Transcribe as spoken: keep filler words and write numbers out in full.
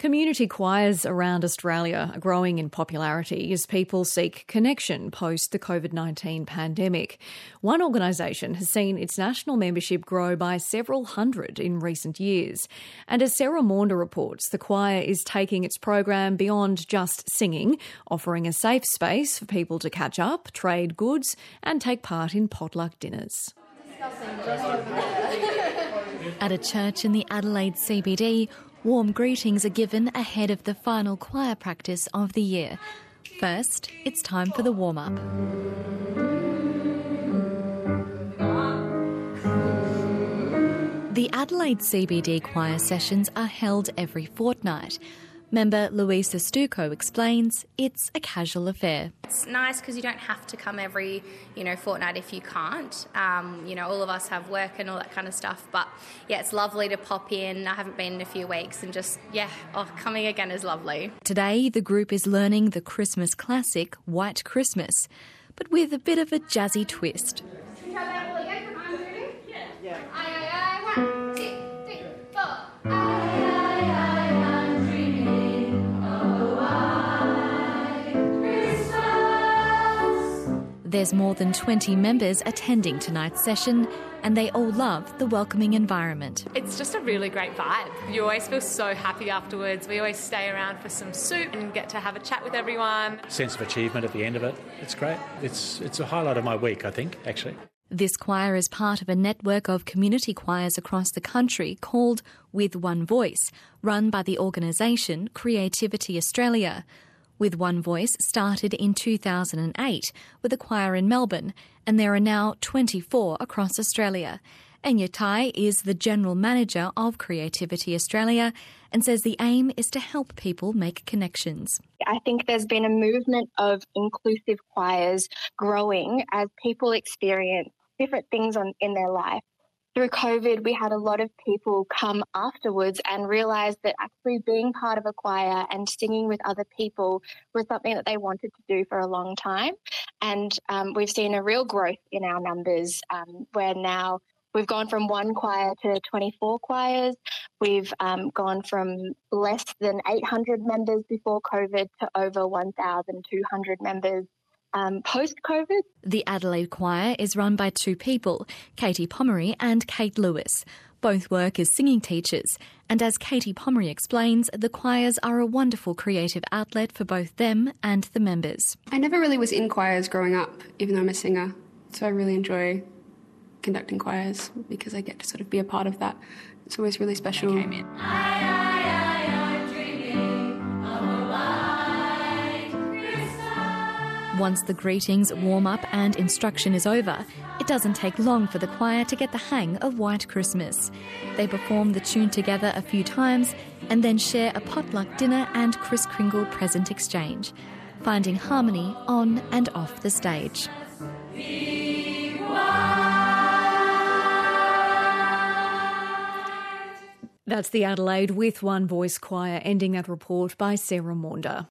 Community choirs around Australia are growing in popularity as people seek connection post the COVID nineteen pandemic. One organisation has seen its national membership grow by several hundred in recent years. And as Sarah Maunder reports, the choir is taking its program beyond just singing, offering a safe space for people to catch up, trade goods and take part in potluck dinners. At a church in the Adelaide C B D, warm greetings are given ahead of the final choir practice of the year. First, it's time for the warm-up. The Adelaide C B D choir sessions are held every fortnight. Member Louisa Stuco explains it's a casual affair. It's nice because you don't have to come every, you know, fortnight if you can't. Um, you know, all of us have work and all that kind of stuff. But, yeah, it's lovely to pop in. I haven't been in a few weeks and just, yeah, oh, coming again is lovely. Today, the group is learning the Christmas classic, White Christmas, but with a bit of a jazzy twist. Should we try that all again? Come on, ready? Yeah. yeah. Aye, aye, aye. One, two, three, four. Aye, aye, aye, I'm dreaming. Oh, White Christmas. There's more than twenty members attending tonight's session, and they all love the welcoming environment. It's just a really great vibe. You always feel so happy afterwards. We always stay around for some soup and get to have a chat with everyone. Sense of achievement at the end of it. It's great. It's it's a highlight of my week, I think, actually. This choir is part of a network of community choirs across the country called With One Voice, run by the organisation Creativity Australia. With One Voice started in two thousand eight with a choir in Melbourne, and there are now twenty-four across Australia. Enya Tai is the General Manager of Creativity Australia and says the aim is to help people make connections. I think there's been a movement of inclusive choirs growing as people experience different things on, in their life. Through COVID, we had a lot of people come afterwards and realise that actually being part of a choir and singing with other people was something that they wanted to do for a long time. And um, we've seen a real growth in our numbers um, where now we've gone from one choir to twenty-four choirs. We've um, gone from less than eight hundred members before COVID to over one thousand two hundred members Um, post-COVID. The Adelaide Choir is run by two people, Katie Pomery and Kate Lewis. Both work as singing teachers, and as Katie Pomery explains, the choirs are a wonderful creative outlet for both them and the members. I never really was in choirs growing up, even though I'm a singer, so I really enjoy conducting choirs because I get to sort of be a part of that. It's always really special. I came in. I, I, I, I'm dreaming of a white Christmas. Once the greetings, warm-up and instruction is over, it doesn't take long for the choir to get the hang of White Christmas. They perform the tune together a few times and then share a potluck dinner and Kris Kringle present exchange, finding harmony on and off the stage. That's the Adelaide With One Voice choir, ending that report by Sarah Maunder.